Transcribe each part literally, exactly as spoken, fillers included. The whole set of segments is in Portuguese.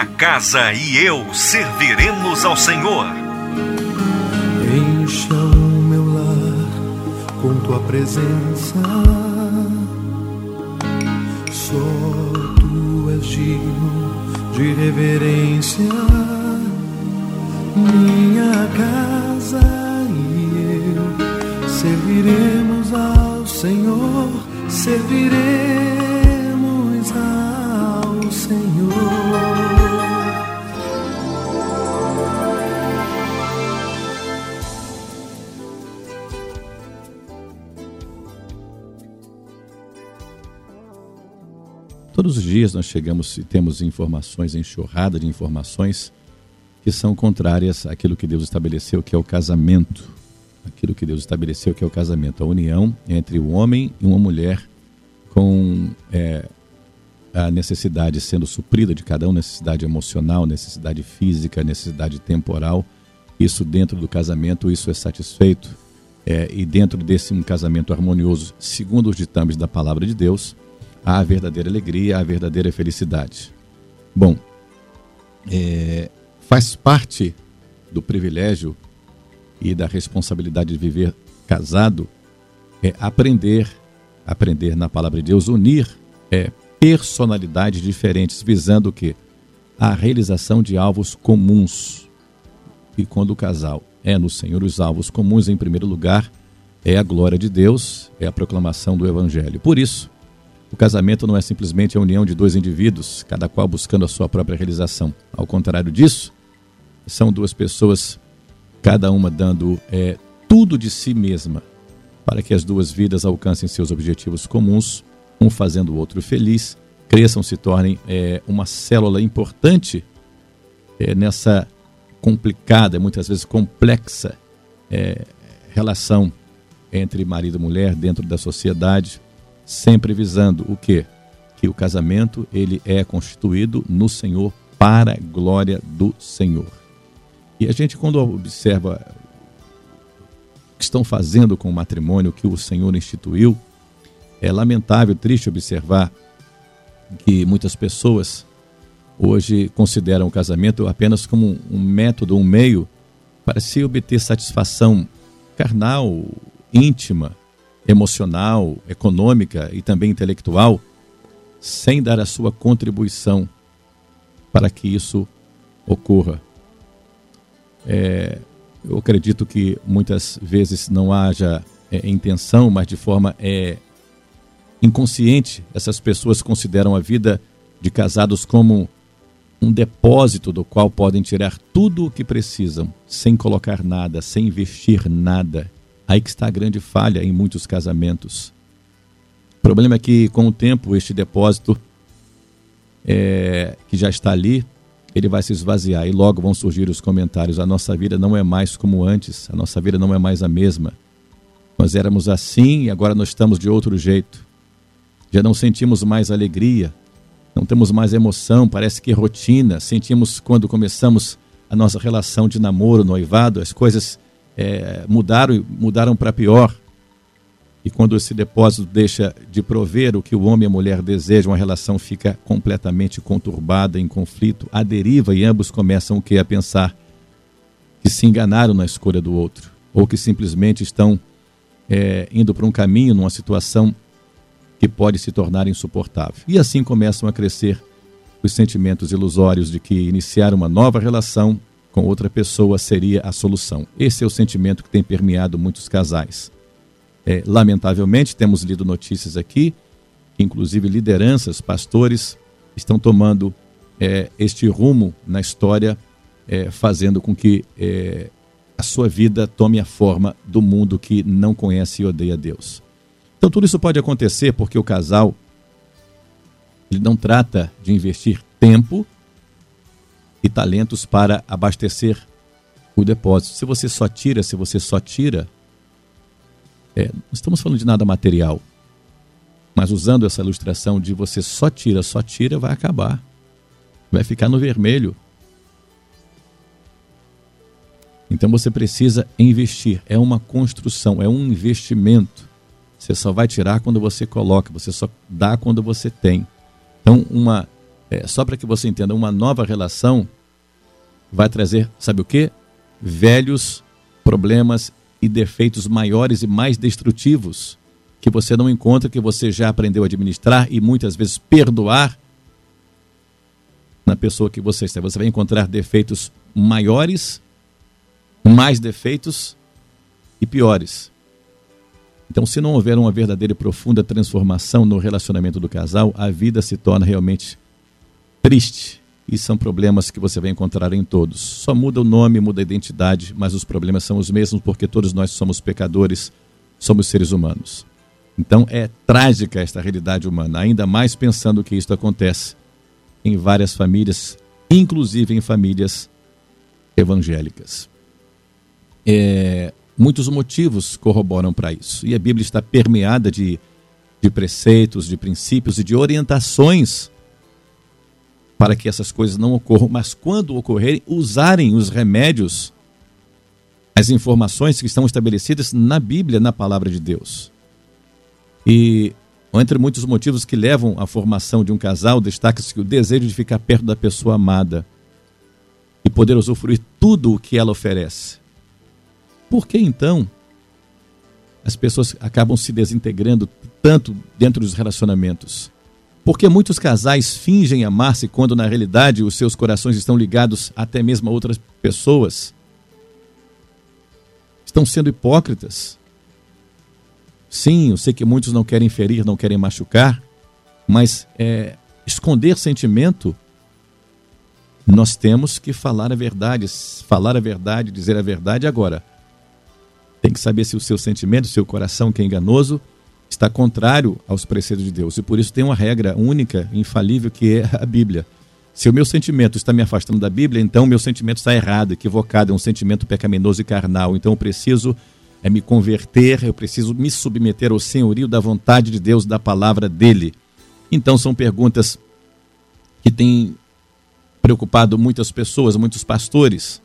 minha casa e eu serviremos ao Senhor. Encha o meu lar com tua presença. Só tu és digno de reverência. Minha casa e eu serviremos ao Senhor, serviremos ao Senhor. Todos os dias nós chegamos e temos informações, enxurrada de informações que são contrárias àquilo que Deus estabeleceu, que é o casamento. Aquilo que Deus estabeleceu, que é o casamento, a união entre o homem e uma mulher, com é, a necessidade sendo suprida de cada um, necessidade emocional, necessidade física, necessidade temporal. Isso dentro do casamento, isso é satisfeito. É, e dentro desse um casamento harmonioso, segundo os ditames da palavra de Deus, há a verdadeira alegria, há a verdadeira felicidade. Bom, é, faz parte do privilégio e da responsabilidade de viver casado é aprender, aprender na palavra de Deus, unir é, personalidades diferentes, visando o quê? A realização de alvos comuns. E quando o casal é no Senhor, os alvos comuns, em primeiro lugar, é a glória de Deus, é a proclamação do Evangelho. Por isso, o casamento não é simplesmente a união de dois indivíduos, cada qual buscando a sua própria realização. Ao contrário disso, são duas pessoas, cada uma dando é, tudo de si mesma, para que as duas vidas alcancem seus objetivos comuns, um fazendo o outro feliz, cresçam, se tornem é, uma célula importante é, nessa complicada, muitas vezes complexa é, relação entre marido e mulher dentro da sociedade, sempre visando o quê? Que o casamento ele é constituído no Senhor para a glória do Senhor. E a gente, quando observa o que estão fazendo com o matrimônio, que o Senhor instituiu, é lamentável, triste observar que muitas pessoas hoje consideram o casamento apenas como um método, um meio para se obter satisfação carnal, íntima, emocional, econômica e também intelectual, sem dar a sua contribuição para que isso ocorra. É, eu acredito que muitas vezes não haja é, intenção, mas de forma é, inconsciente, essas pessoas consideram a vida de casados como um depósito do qual podem tirar tudo o que precisam, sem colocar nada, sem investir nada. Aí que está a grande falha em muitos casamentos. O problema é que, com o tempo, este depósito é, que já está ali, ele vai se esvaziar e logo vão surgir os comentários: a nossa vida não é mais como antes, a nossa vida não é mais a mesma. Nós éramos assim e agora nós estamos de outro jeito. Já não sentimos mais alegria, não temos mais emoção, parece que é rotina. Sentimos quando começamos a nossa relação de namoro, noivado, as coisas é, mudaram, mudaram para pior. E quando esse depósito deixa de prover o que o homem e a mulher desejam, a relação fica completamente conturbada, em conflito, à deriva, e ambos começam o que? A pensar que se enganaram na escolha do outro, ou que simplesmente estão é, indo para um caminho, numa situação que pode se tornar insuportável. E assim começam a crescer os sentimentos ilusórios de que iniciar uma nova relação com outra pessoa seria a solução. Esse é o sentimento que tem permeado muitos casais. É, lamentavelmente, temos lido notícias aqui, que inclusive lideranças, pastores, estão tomando é, este rumo na história, é, fazendo com que é, a sua vida tome a forma do mundo que não conhece e odeia Deus. Então tudo isso pode acontecer porque o casal ele não trata de investir tempo e talentos para abastecer o depósito. Se você só tira, se você só tira, É, não estamos falando de nada material, mas usando essa ilustração de você só tira, só tira, vai acabar, vai ficar no vermelho. Então você precisa investir, é uma construção, é um investimento. Você só vai tirar quando você coloca, você só dá quando você tem. Então uma É, só para que você entenda, uma nova relação vai trazer, sabe o quê? Velhos problemas e defeitos maiores e mais destrutivos que você não encontra, que você já aprendeu a administrar e muitas vezes perdoar na pessoa que você está. Você vai encontrar defeitos maiores, mais defeitos e piores. Então, se não houver uma verdadeira e profunda transformação no relacionamento do casal, a vida se torna realmente triste. E são problemas que você vai encontrar em todos. Só muda o nome, muda a identidade, mas os problemas são os mesmos porque todos nós somos pecadores, somos seres humanos. Então é trágica esta realidade humana, ainda mais pensando que isso acontece em várias famílias, inclusive em famílias evangélicas. É, muitos motivos corroboram para isso. E a Bíblia está permeada de, de preceitos, de princípios e de orientações para que essas coisas não ocorram, mas quando ocorrerem, usarem os remédios, as informações que estão estabelecidas na Bíblia, na palavra de Deus. E entre muitos motivos que levam à formação de um casal, destaca-se o desejo de ficar perto da pessoa amada e poder usufruir tudo o que ela oferece. Por que então as pessoas acabam se desintegrando tanto dentro dos relacionamentos? Porque muitos casais fingem amar-se quando na realidade os seus corações estão ligados até mesmo a outras pessoas. Estão sendo hipócritas. Sim, eu sei que muitos não querem ferir, não querem machucar, mas é, esconder sentimento, nós temos que falar a verdade, falar a verdade, dizer a verdade agora. Tem que saber se o seu sentimento, o seu coração que é enganoso, está contrário aos preceitos de Deus. E por isso tem uma regra única, infalível, que é a Bíblia. Se o meu sentimento está me afastando da Bíblia, então o meu sentimento está errado, equivocado, é um sentimento pecaminoso e carnal. Então eu preciso é, me converter, eu preciso me submeter ao senhorio da vontade de Deus, da palavra dele. Então são perguntas que têm preocupado muitas pessoas, muitos pastores.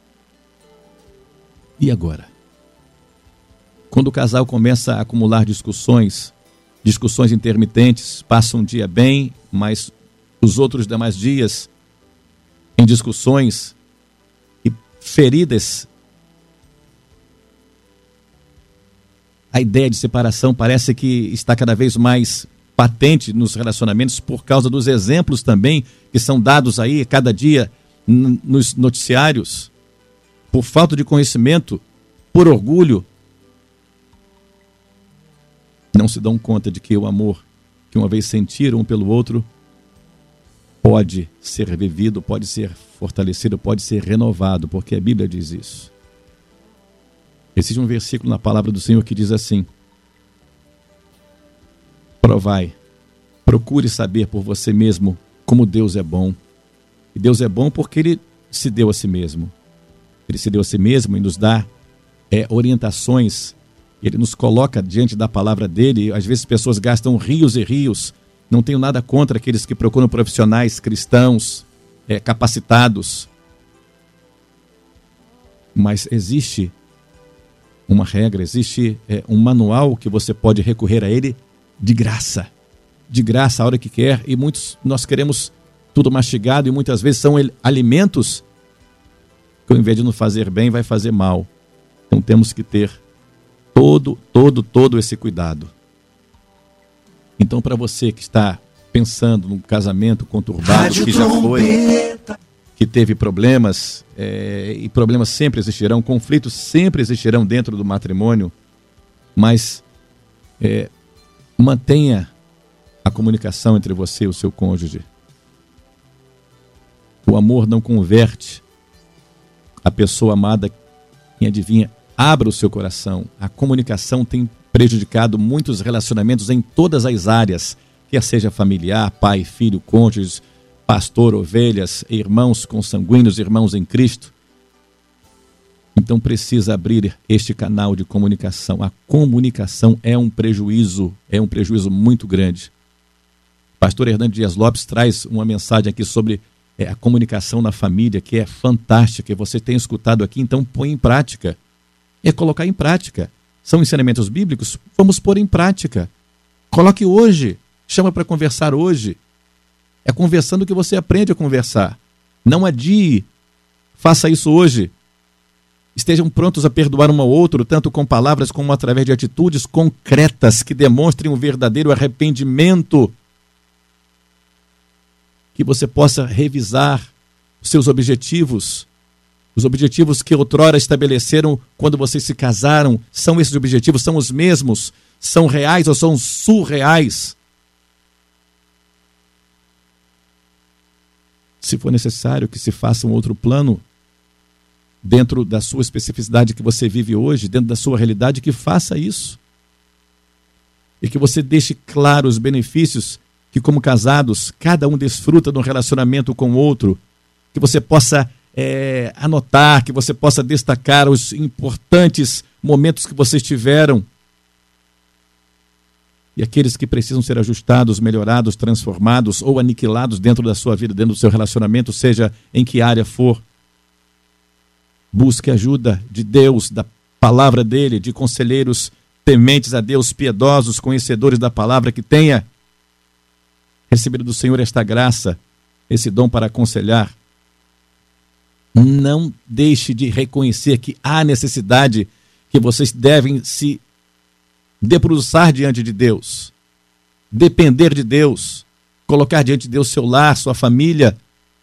E agora? Quando o casal começa a acumular discussões, discussões intermitentes, passa um dia bem, mas os outros demais dias em discussões e feridas, a ideia de separação parece que está cada vez mais patente nos relacionamentos por causa dos exemplos também que são dados aí cada dia nos noticiários, por falta de conhecimento, por orgulho. Não se dão conta de que o amor que uma vez sentiram um pelo outro pode ser vivido, pode ser fortalecido, pode ser renovado, porque a Bíblia diz isso. Existe um versículo na palavra do Senhor que diz assim: provai, procure saber por você mesmo como Deus é bom. E Deus é bom porque Ele se deu a si mesmo. Ele se deu a si mesmo e nos dá é, orientações. Ele nos coloca diante da palavra dele. Às vezes pessoas gastam rios e rios. Não tenho nada contra aqueles que procuram profissionais cristãos, é, capacitados. Mas existe uma regra, existe é, um manual que você pode recorrer a ele de graça. De graça, a hora que quer. E muitos, nós queremos tudo mastigado e muitas vezes são alimentos que ao invés de nos fazer bem, vai fazer mal. Então temos que ter todo, todo, todo esse cuidado. Então, para você que está pensando num casamento conturbado, que já foi, que teve problemas, é, e problemas sempre existirão, conflitos sempre existirão dentro do matrimônio, mas é, mantenha a comunicação entre você e o seu cônjuge. O amor não converte a pessoa amada em adivinha. Abra o seu coração. A comunicação tem prejudicado muitos relacionamentos em todas as áreas, quer seja familiar, pai, filho, cônjuges, pastor, ovelhas, irmãos consanguíneos, irmãos em Cristo. Então precisa abrir este canal de comunicação. A comunicação é um prejuízo, é um prejuízo muito grande. Pastor Hernando Dias Lopes traz uma mensagem aqui sobre é, a comunicação na família, que é fantástica, que você tem escutado aqui, então põe em prática. É colocar em prática. São ensinamentos bíblicos? Vamos pôr em prática. Coloque hoje. Chama para conversar hoje. É conversando que você aprende a conversar. Não adie. Faça isso hoje. Estejam prontos a perdoar um ao outro, tanto com palavras como através de atitudes concretas que demonstrem um verdadeiro arrependimento. Que você possa revisar os seus objetivos. Os objetivos que outrora estabeleceram quando vocês se casaram, são esses objetivos? São os mesmos? São reais ou são surreais? Se for necessário que se faça um outro plano, dentro da sua especificidade que você vive hoje, dentro da sua realidade, que faça isso. E que você deixe claro os benefícios que, como casados, cada um desfruta no relacionamento com o outro. Que você possa é, anotar, que você possa destacar os importantes momentos que vocês tiveram. E aqueles que precisam ser ajustados, melhorados, transformados ou aniquilados dentro da sua vida, dentro do seu relacionamento, seja em que área for. Busque ajuda de Deus, da palavra dele, de conselheiros tementes a Deus, piedosos, conhecedores da palavra, que tenha recebido do Senhor esta graça, esse dom para aconselhar. Não deixe de reconhecer que há necessidade, que vocês devem se debruçar diante de Deus, depender de Deus, colocar diante de Deus seu lar, sua família.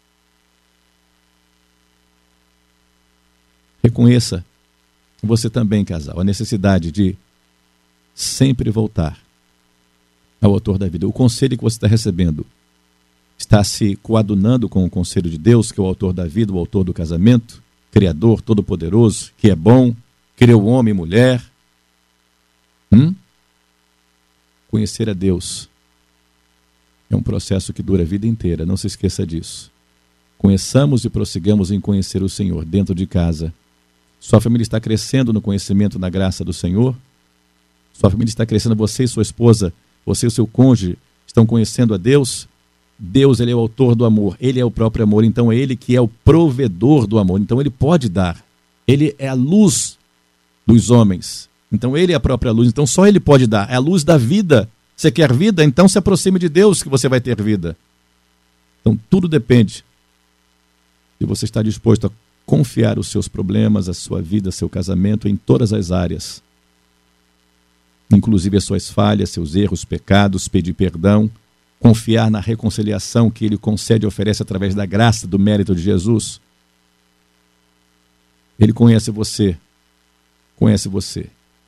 Reconheça, você também, casal, a necessidade de sempre voltar ao autor da vida. O conselho que você está recebendo está se coadunando com o conselho de Deus, que é o autor da vida, o autor do casamento, Criador, Todo-Poderoso, que é bom, criou homem e mulher. Hum? Conhecer a Deus é um processo que dura a vida inteira, não se esqueça disso. Conheçamos e prossigamos em conhecer o Senhor dentro de casa. Sua família está crescendo no conhecimento da graça do Senhor? Sua família está crescendo, você e sua esposa, você e o seu cônjuge estão conhecendo a Deus? Deus, ele é o autor do amor, ele é o próprio amor, então é ele que é o provedor do amor, então ele pode dar. Ele é a luz dos homens, então ele é a própria luz, então só ele pode dar, é a luz da vida. Você quer vida? Então se aproxime de Deus que você vai ter vida. Então tudo depende de você estar disposto a confiar os seus problemas, a sua vida, seu casamento em todas as áreas, inclusive as suas falhas, seus erros, pecados, pedir perdão, confiar na reconciliação que ele concede e oferece através da graça, do mérito de Jesus. Ele conhece você, conhece você.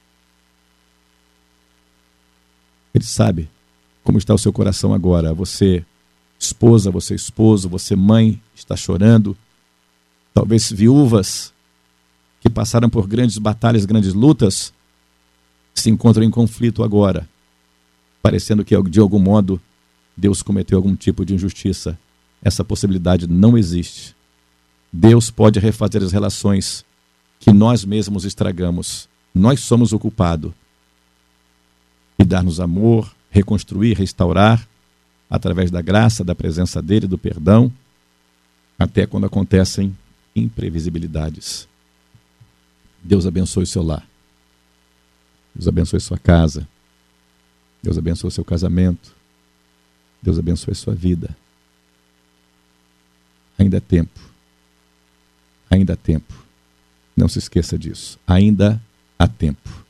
Ele sabe como está o seu coração agora. Você, esposa, você esposo, você mãe, está chorando. Talvez viúvas que passaram por grandes batalhas, grandes lutas, se encontram em conflito agora, parecendo que de algum modo Deus cometeu algum tipo de injustiça. Essa possibilidade não existe. Deus pode refazer as relações que nós mesmos estragamos. Nós somos o culpado. E dar-nos amor, reconstruir, restaurar, através da graça, da presença dele, do perdão, até quando acontecem imprevisibilidades. Deus abençoe o seu lar. Deus abençoe sua casa. Deus abençoe o seu casamento. Deus abençoe sua vida. Ainda há tempo. Ainda há tempo. Não se esqueça disso. Ainda há tempo.